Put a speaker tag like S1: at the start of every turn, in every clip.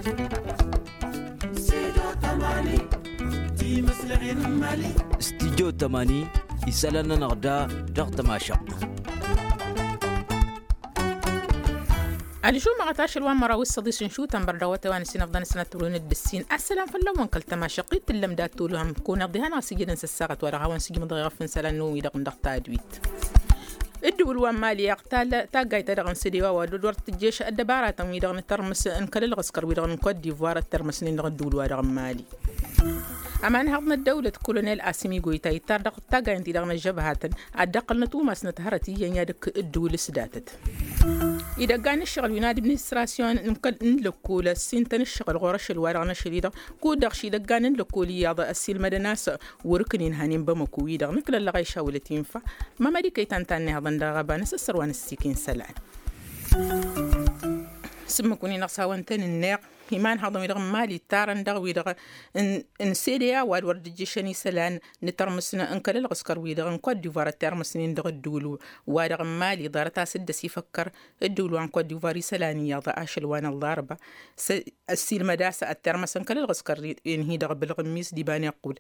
S1: استديو 80 يسالنا نغدا ضغط ما شق
S2: على شو ما غتاش الوان مراوي الصديس نشو تنبرد وتوان سين افضل سنه ترون الدسين السلام فلو كلت ما شقيت لم داتو لهم كون ضيها سجن الساقط ولا هون سجن ضيغفن سلانو يدق ندق ادويت الدول وان مالي يقتال تاقاي تدغن سيديوا ودورت الجيش الدبارة تميدغن ترمس ان كل الغسكر ويدغن كود ديفوار الترمس نين الدول ودغن مالي أمان هضنا الدولة كولونيل آسيمي قويتاي تاردق تاقاي انتي دغن الجبهات الدقل نتوماس نتهرتي ينادك الدول سداتت إذا كان الشغل ينادي بنستراسيون نقل نلقول السنتن الشغل غورش الورغنا شديدة كودغشي إذا كان نلقول ياضا السيل مدناس وركنين هانين بمكو يدغ نكل اللي غيشا ولا تنفع ما مالي كي تنتاني هضن داغبان السروان السيكين سلعن سمكوني نقصاوان تن الناق إيمان هضم يدغ مالي تارن دغ ويدغ ان سيديا واد ورد جيشاني سلان نترمسنا انكل الغسكر ويدغ ان كود ديفوار ترمسنين دغ الدولو وادغ مالي دارتا سدس يفكر الدولو عن كود ديفوار سلاني يا ضاش الوان الضاربه السيل مداسه الترمس انكل الغسكر ينهي دغ بالغميس ديبان يقول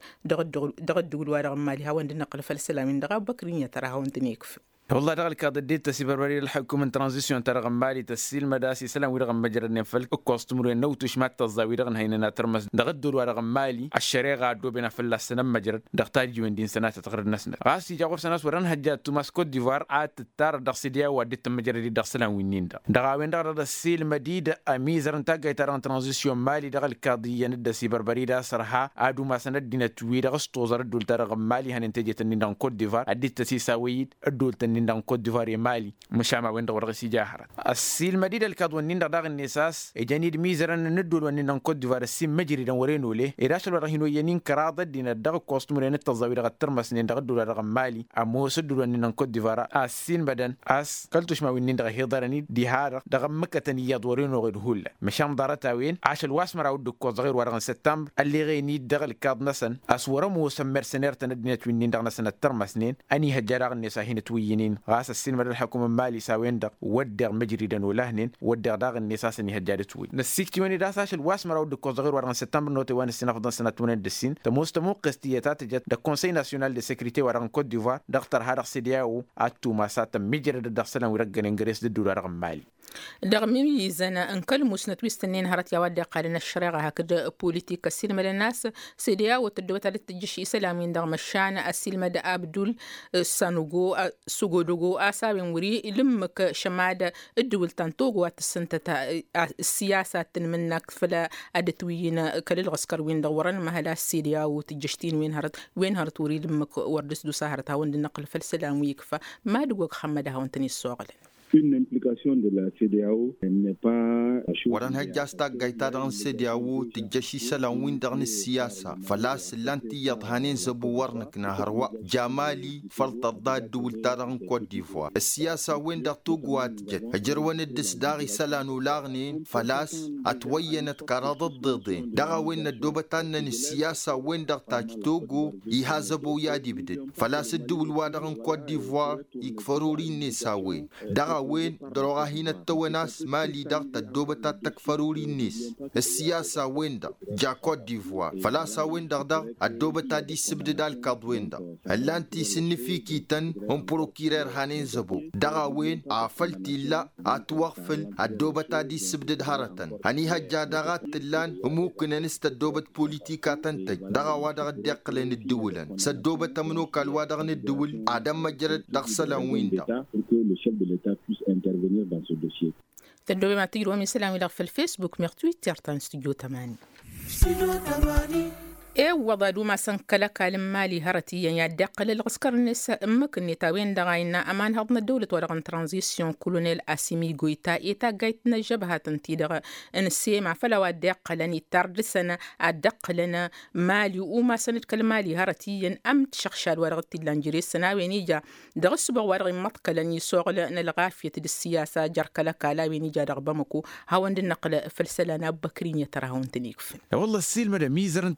S2: دغ الدولو وادغ مالي هاوند نقل فالسلام دغ بكرين ترى هاوند نيكف
S3: والله دغل كادديت تسيبر بري الحكومه ترانزيشن ترى غمالي تسيل مداسي سلام ويرغم مجرد فل كوستمر نوتش مات تزاويرغن هيننا ترمز دغدور ورغم مالي الشريغه دو بنا فل السنه مجرد دغتاج جوين دين سنه تقرر نسنا راسي جاوب سنه ورن هجات توماس كوت ديفوار ات تار دغسيديا وديت مجرد دغسلان وينين دغاوين دغ السيل مديد اميزر تاغاي تران ترانزيشن مالي دغل كاديه ند سيبر بري دا سرها ادو ما سند دينا تويد غستوزر دول ترى غمالي هننتجت نين كوت ديفوار اديت تسيساويد دول تنين كوت ديفوار مالي مشامع وين دور غسي جاهر السيل مديد الكادون نين دغ النساس اجانيد ميزرن ندول ونين كوت ديفوار السيم مجري دن ورينو له اداشل ورهينو ينين كراده دين دغ كوستمر نت تزاوير غترمس نين دغ دول رغم مالي اموس دول ونين كوت ديفوار السين بدن اس كلتوش ما وين دغ هيدرني ديهار دغ مكتني يد ورينو غير هول مشام دارتا وين عاش الواسمر ود كو صغير ورغن سبتمبر اللي غيني دغ الكاد نسن اسوره موسم مرسنير تندنت وين دغ نسن ترمس نين اني هجراغ النسا هين توينين راس السين مدى الحكومة مالي ساوين دق ودغ مجري دن ولهنين ودغ داغ النساس اني هجارت وي نسيكتي وين داساش الواسمر ود كو صغير ورغن سبتمبر نوتي وان السنه فضل سنه تونين دسين تموستمو قستياتات جت د كونساي ناسيونال دي سيكوريتي ورغن كوت ديفوار دكتور هادر سيدياو اتو مسات مجري دغ سلام ورغن انغريس د دولار مالي
S2: دغ ميزانا انكل مسنت ويستنين هرت يا ود قالنا الشريعه هكذا بوليتيكا السلم للناس سيدياو تدوت التجشي اسلامين دغ مشان السلم د ابدول سانوغو سوغودوغو اسابين وري لمك شماده الدول تنطوغ واتسنت السياسه منك فلا ادتوين كل العسكر وين دورن ما هلا سيدياو تجشتين وين هرت وري لمك وردس دو سهرتها وند النقل فالسلام ويكفى ما دوق خمدها وانتني السوغل
S4: Une implication de la CEDEAO n'est pas
S5: وران هجاستا قايتاران CEDEAO تجشي سلاوين دغن السياسة فلاس لانتي يضهانين زبورنك نهروا جمالي فلتضاد دول تاران كوت ديفوار السياسة وين دغتوغوات جت هجروان الدس داغي سلانو لاغنين فلاس اتوينت كراد الضدين دغا وين الدوبتان السياسة وين دغتاجتوغو يهازبو يادي بدد فلاس الدول وادغن كوت ديفوار يكفرورين نساوين دغا وين دروغا هنا التوناس مالي دغت الدوبتا تكفروري الناس السياسة وين دا جا كوت ديفوار فلاسا وين دغ الدوبتا دي سبد دال كاد وين دا اللانتي سنفيكي تن هم بروكيرير هانين زبو دغا وين عفلتي لا اتوغفل الدوبتا دي سبد هارتن هني هجا دغات تلان وممكن نست الدوبت بوليتيكا تنتج دغا وادغ ديقلن الدولن سدوبتا منوكا الوادغن الدول عدم مجرد دغسلان وين دا
S4: intervenir dans ce dossier.
S2: تدوي ما تيجي ومن سلام إلى في الفيسبوك مع تويتر تان استوديو 8 وضعوا ما سنكلا كلام مالي هرتي يعني دقل العسكر النساء ممكن تاوين دغاينا أمان هضنا الدولة ورغن ترانزيسيون كولونيل آسيمي قويتا إيتا قايتنا جبهة تنتيدغ إن السيمع فلو دقلني تردسنا دقلنا مالي وما سنتكلم مالي هرتي أم تشخشال ورغتي لانجريس سناوينيجا دغسبا ورغن مطكلني سوغل أن الغافية السياسة جركلا كالاوينيجا رغبمكو هاوند النقل فلسلنا بكرين يتراهون تنيكف
S3: والله السيل مدى ميزر ترانزيسيون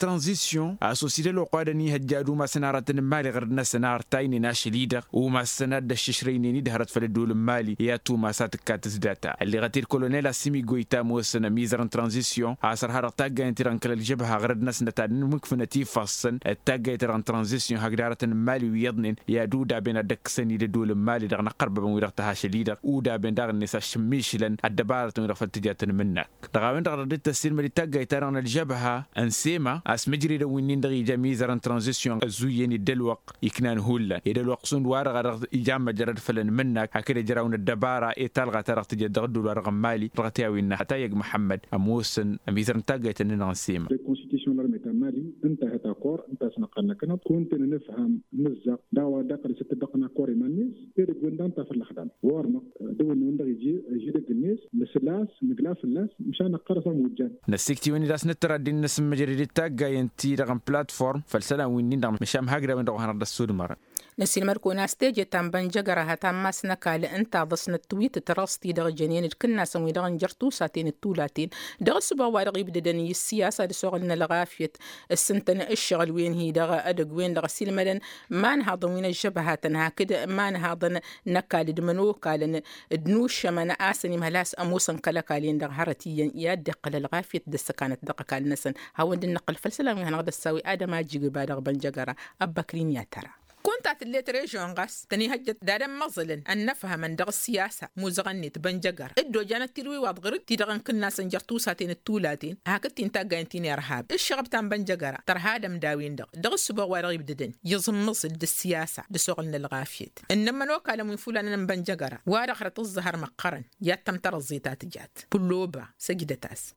S3: ترانزيسيون اسوسيتي لو قادني هجادو ما سنارة مالي غردنا سنار تايني ناش ليدر وما السناد الششريني ندهرت فلدول مالي ياتو ما ساتكات زداتا اللي غتير كولونيل سيمي غويتا موسنا ميزرن ترانزيسيون عصر هذا تاجا انتران كل الجبهه غردنا سنتا مكفنتي فاصن التاجا انتران ترانزيسيون هقدارة مالي ويضنن يا دودا بين الدكسني لدول مالي دغنا قرب من ويرتها شليدر ودا بين دغ الناس شميشلن الدبارة من رفلت منك دغاوين دغردت السلم اللي تاجا يتران الجبهه انسيما اسمجري دوينين دغي جميزرن ترانزيسيون زويني دلوق يكنان هولا يدلوق سون وارغ يجام جرد فلن منك هكذا جراون الدبارة تلغى ترى تجي دغدو الورق مالي رغتياوي ان حتى يق محمد اموسن ميزرن تاجا يتنن انسيما
S4: مالي انتهت اكور انت سنقلنا كنا كنت نفهم نزق داوا داخل ست دقنا كوري مانيس يريد وندان في الخدام ورنا دون وندغ يجي دق الناس مسلاس مقلاف الناس مشان قرصه موجان
S3: نسيكتي وين راس نترى دين نسم مجري تاجا ينتي رقم بلاتفورم فالسلام وين نندم مشام هاجرا وين روحنا الدستور مره
S2: نسيل مركونا ستيجي تنبن جقرها تماسنا كال انت ضسنا التويت ترستي دغ جنين كنا سوي دغ نجرتو ساتين التولاتين دغ سبا وارغي بددني السياسه لسوغلنا لغافيه السنتن الشغل وين هي دغ ادق وين دغ سيل مدن ما نهضن وين الجبهات هكذا ما نهضن نكال دمنو قال دنوش من اسني مهلاس اموسن كلا كالين دغ هرتي يا دق للغافيه دس كانت دق كال نسن هاو النقل فالسلام هنغد الساوي ادم اجي بعد بن جقره ابكرين يا ترى كنت الليت ريجون غاس تاني هجت دادم مظلن أن نفهم من دغ السياسة موزغني تبنجقر إدو جانت تلوي وادغرد تدغن كنا سنجرتو ساتين التولاتين هاكت تنتاقا انتيني رهاب الشغب تان بنجقر تر هذا مداوين دغ السبوغ وارغيب ددن يظن مصل دي السياسة دي سوغلنا الغافيت إنما نوكا لمن فولانا نبنجقر وارغرة الظهر مقرن ياتم ترى الزيتات جات بلوبة سجدتاس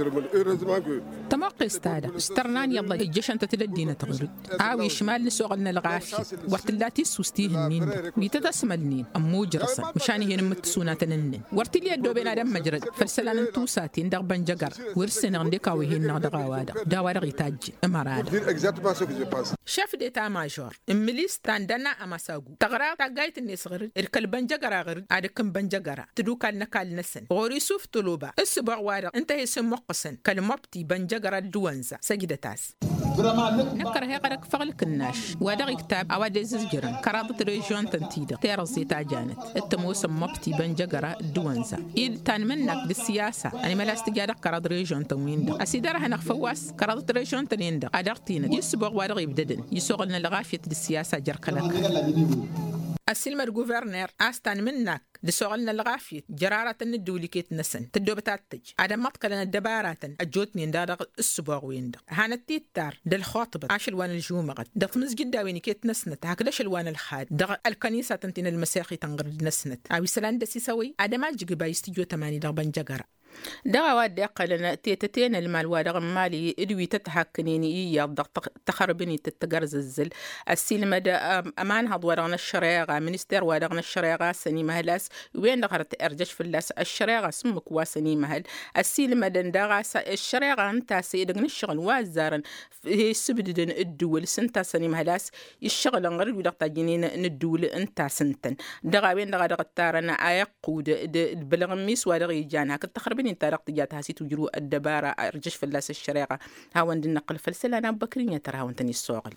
S2: تموقي استادا استرنان يلا الجيش انت تلدينا تغرد عاوي شمال لسوغلنا الغافيت ورتلاتي سوستيه النين بيتدسم النين أمو جرسا مشاني هنا متسونات النين ورتلي الدو بين آدم مجرد فالسلان انتو ساتين دغ بنجقر ورسن غندقاوي هنا دغاوادا داوارغ يتاجي امارادا شاف ديتا ماجور امليس تاندانا اماساقو تغرا تاقايت الناس غرد اركال بنجقر غرد عادكم بنجقر تدوكا نكال نسن غوري سوف طلوبا السبع وارغ انتهي سموقسن كالمبتي بنجقر الدوانزا سجدتاس نكر هي قرق فغلك الناش ودغ كتاب أوادي زجرا كرادة ريجون تنتيدا تيرزي تاجانت التموس مبتي بنجقرة الدوانزا إذ تان منك بالسياسة أنا ما لاستجارة كرادة ريجون تمويندا أسيدارها نخفواس كرادة ريجون تنيندا أدرتينا يسبق وارغي بددن يسوغلنا لغافية السياسة جركلك السلم الجوفرنر أستان منك لسوغلنا الغافية جرارة الدولي كيت نسن تدوبتاتج عدم مطقلنا الدبارات الجوتني دارغ السبوغ ويندا هانت تيتار دل خاطبة عشلوان الجومغت دغ مسجد داويني كيت نسنت هكذا الوان الخاد دغ الكنيسة تنتين المساخي تنغرد نسنت أو سلان دسي سوي عدم الجيبا يستيجو تماني دغ بنجقرة دعوات دقلنا تيتتين المال ودغ مالي ادوي تتحكنيني يضغ تخربني تتجرز الزل السلم دا امان هض ورغنا الشريعه منستر ورغنا الشريعه سني مهلاس وين دغرت ارجش في اللاس الشريعه سمك واسني مهل السلم دندغا الشريعه انت سيدغن الشغل وازارن هي سبدن الدول سنتا سني مهلاس الشغل غير ودغ جنين ندول انت سنتن دغا وين دغ تارنا ايقود بلغميس ودغ جان هك تخربني انت رقت جاتها سي تجرو الدبارة ارجش في اللاس الشريعة هاوند النقل فلسلة بكرين ترى هاوند السوغل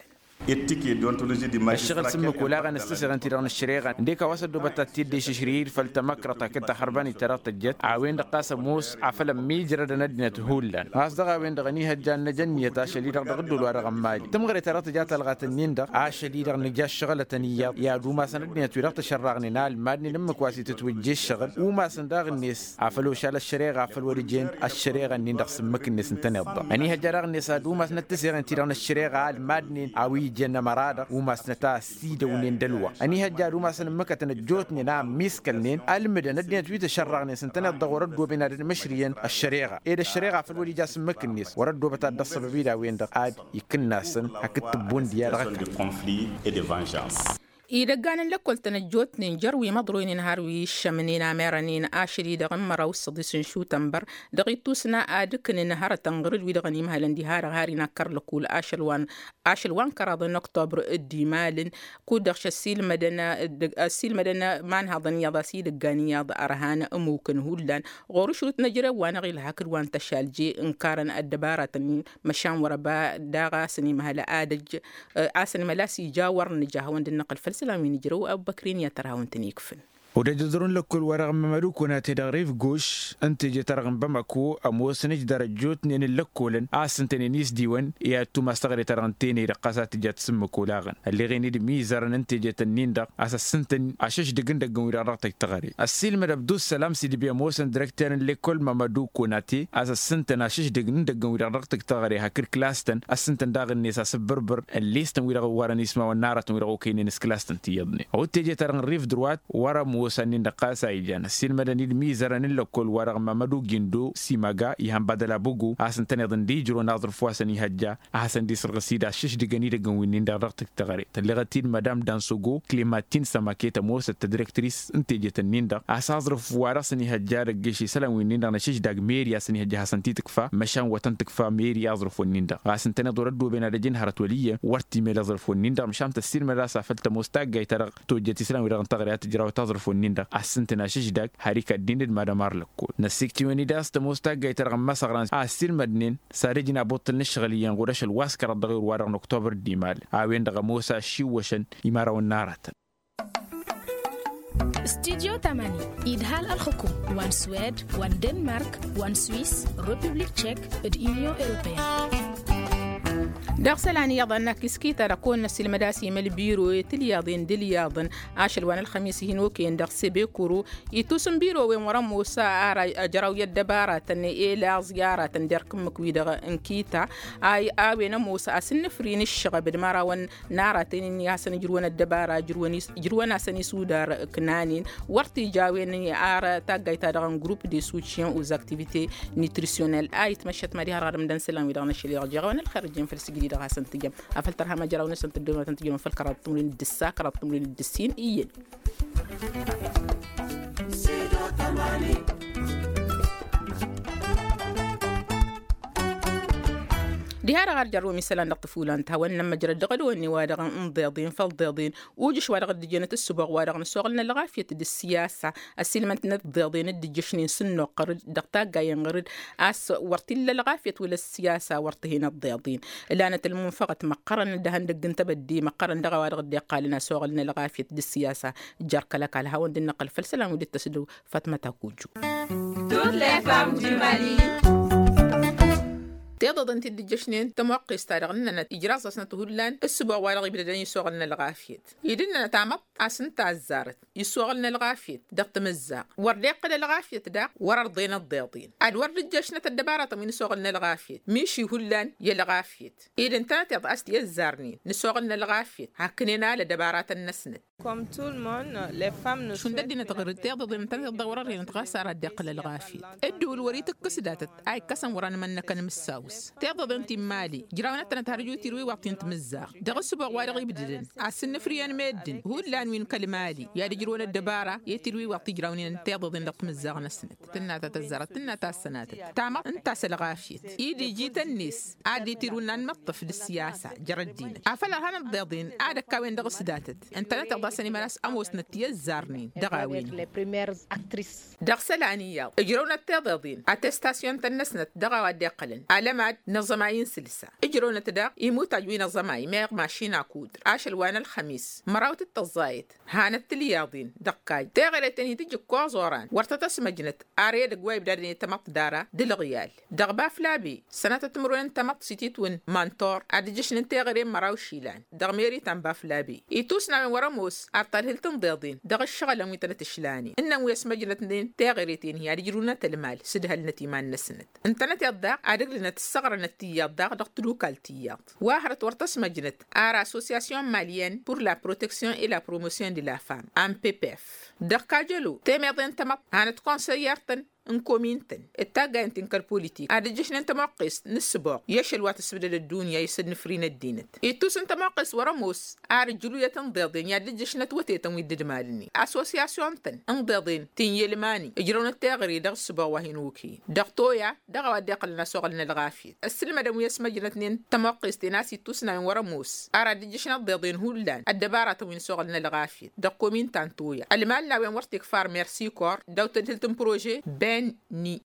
S3: الشغل سمك ولا غنستسر انت ران الشريعة ديك واسد بتاتيد دي شرير فلتمكرتا كتا خرباني ترى تجت عوين دقاس موس عفل ميجرد ندنت هولان اصدغا وين دغني هجان نجنيه تا شليد دغدو ورا غمالي تمغري ترى تجات الغات النين دغ شليد نجا شغله تنيه يا دوما سندني تورق تشرغني نال مادني لما كواسي تتوجي الشغل وما سندغ الناس عفلو شال الشريعة عفل ورجين الشريعة نين دغ سمك الناس نتنض اني هجرغ الناس دوما سنتسر انت ران الشريعة المادني عوي جنة مرادة وما سنتا سيدة ونين دلوة أني هجار وما سنمكة تنجوتني نام ميسكلنين المدى ندنيا تويت الشرغني سنتنا الضغوردو بين المشريين الشريعة إذا الشريعة في الولي جاس مكنيس وردو بتاع الصبح بيدا وين دقاد يكن ناسن هكتبون ديال غكر
S2: إذا كان لكل تنجوت نجروي مضروين نهاروي الشمنين عمرانين آشري دغمرة والصديسن شو تنبر دغيتوسنا آدكن نهار تنغرد ويدغني مهلن هار هاري نكر لكول آشلوان كراضن أكتوبر الديمالن كودخش السيل مدنا مان هذن يضا سيد الغانياض أرهان أموكن هولان غورشوت نجرة وانا غيل هاكر وان تشالجي انكارن الدبارة مشان وربا داغا سني مهلا آدج آسني ملاسي جاور نجاه وان النقل فلسلامين يجروا أبو بكرين يتراهون تنيكفن
S3: وده جذرون لكل ورغم مملوك وناتي دغريف جوش انت جترغم بمكو اموسنج درجوت نين لكولن اسنتني نيس ديوان يا تو ماستغري ترنتيني رقاسات جات سمكو لاغن اللي غيني دي ميزرن انت جتنين دق اساسنتن عشش دغن دغن ورارتك تغري السيل مدبدو السلام سيدي بي موسن دايركتور لكل مملوك وناتي اساسنتن عشش دغن دغن ورارتك تغري هاكر كلاستن اسنتن داغن نيس اسبربر الليستن ويرغ ورانيسما ونارت ويرغ كاينين كلاستن تيضني او تيجي ترن ريف دروات ورا وسنين دقاسة إيجانا السيل مدني الميزران اللوكول ورغ ممدو جندو سيماغا يهم بدلا بوغو أحسن تنظن دي جرو ناظر فواسني هجا أحسن دي سرغسيدا شش دقاني دقنوينين دغرق تغري تلغتين مدام دانسوغو كليماتين سماكيتا موسى التدريكتريس انتيجة النين أسازر فوارسني هجا رقشي سلام وينين دغنا شش داق ميريا سني هجا حسن تيتكفا مشان وطن تكفا ميريا أظرف ونين دغ أحسن تنظر ردو بين رجين هرتولية ورتي ميل أظرف ونين دغ مشان تسير مراسا فلت موستاق جاي ترغ توجتي سلام ويرغن تغريات جراو تظرف نيندا أسنتنا شجدك هاريكا ديند مادامار لكول نسيكتي ونيداس تموستا جاي ترغم مسغران أسيل مدنين سارجنا بوتل نشغليا غورش الواسكر الضغير وارغن أكتوبر ديمال وين دغموسا شيوشن يمارا والنارات
S6: استديو 8 إدهال الحكوم وان سويد وان دنمارك وان سويس ريبوبليك تشيك اليونيون أوروبية
S2: دغسلاني يضن كسكي تركون نسي المداسي مالبيرو تلياضين دلياضن عاشلوان الخميس هنوكين دغسي بيكورو يتوسن بيرو ومرمو ساعة جراو يدبارة تني إلا زيارة تندركم مكويدغ انكيتا آي آوي نموسا أسنفرين الشغب دماراوان نارة تنين ياسن جروان الدبارة جروان أسني سودار كنانين ورتي جاوين آرة تاقاي تادغن جروب دي سوتشيون اوز اكتيفيتي نيتريسيونيل آي تمشت ماريها رغم دان سلام ويدغن الشلي رجاوان الخارجين في السجل دغا سنتجم أفلترها ما جراو نسنت الدوما تنتجم في الكرات تمرين الدسا كرات تمرين الدسين إيين دي هذا غير جرو مثلا نطفولان تهون لما جرى دغلو اني وادغن انضيضين فالضيضين وجش وادغ دجنة السبغ وادغ نسوغلنا لغافية دي السياسة السلمة نتضيضين الدجشنين سنو قرد دقتا قاين غرد اس ورتلا لغافية ولا السياسة ورتهين الضيضين لانة المنفقت مقرن دهن دقن تبدي مقرن دغا وادغ دي قالنا سوغلنا لغافية دي السياسة جارك لك على هون دي النقل فالسلام ودي التسدو فاطمة كوجو
S7: Toutes les femmes du Mali
S2: تيضا دنتي الدجشنين تموقع استارغننا إجراز سنتهولان السبوع وارغي بددان يسوغلنا الغافيت يدلنا تعمط عسن تعزارت يسوغلنا الغافيت دقت مزاق ورديق الغافيت داق ورضينا الضياضين عاد ورد الجشنة الدبارة من يسوغلنا الغافيت ميشي هولان يلغافيت إذا انتنا تيضا أستي الزارنين نسوغلنا الغافيت هكننا لدبارات النسنت
S7: Comme tout le monde, les femmes ne
S2: شون ددينا تغرد تيضا ضمن تغرر ينتغاسر الدق للغافيت الدول وريتك كسداتت أي كسم وران منك نمساوس تيضا ضمن مالي جراونا تنتهرجو تيروي وقتين تمزاق دغ السبوع وارغي بددن عسن فريان ميدن هولان وين كلمالي يا رجلون الدبارة يتروي وقت جراونين تيضا ضمن دق مزاق نسنت تنا تتزرت تنا تاسنات تعمق انت سلغافيت إيدي جيت الناس عادي تيرونا نمطف للسياسة جردين عفلا هنا الضيضين عاد كاوين دغ سداتت انت لا تقضى سني ملاس أموس نتيا الزارنين دغاوين دغ سلانية اجرونا التضاضين اتستاسيون تنسنت دغا ودي قلن علامات نظماين سلسة اجرونا تدا يموت عجوين نظماي ميغ ماشينا كود عاشلوان الخميس مراوت التزايد هانت الياضين دقاي تغيرتني تجي كوازوران ورتتس مجنت اريد قواي بدارني تمط دارا دلغيال دغبا فلابي سنة تمرون تمط سيتيتون مانتور ادجش ننتغرين مراو شيلان دغميري تنبا فلابي يتوسنا من ورموس أرطال هلتن ضيضين دغ الشغل ويتنا تشلاني إنه يسمجلة تنين تاغريتين هي رجلنا تلمال سدها النتيمان نسنت انتنت يضاق عدقلنا تسغر نتي يضاق دغتلو كالتيات واحرت ورتس مجنت آر أسوسياسيون ماليين pour la protection et la promotion de la femme AMPPF دغ كاجلو تيميضين تمط هانت كونسيارتن انكومينتن التاقا انتن كالبوليتيك عاد جيشنا انت موقس نسبوق يشل وات السبدل الدنيا يسد نفرين الدينت يتوس انت موقس ورموس عارجلو يتنضيضين يا جيشنا توتيتن ويدد مالني اسوسياسيون تن انضيضين تين يلماني اجرون التاغري دغ السبوق وهينوكي دغتويا دغ وداقلنا سوغلنا الغافيت السلمة دمو يسمى جنتنين تموقس تناسي توسنا من ورموس عاد جيشنا الضيضين هولان الدبارة وين سوغلنا الغافيت دقومين تانتويا المال لا وين ورتك فار ميرسي كور داو تنتلتن بروجي بين ني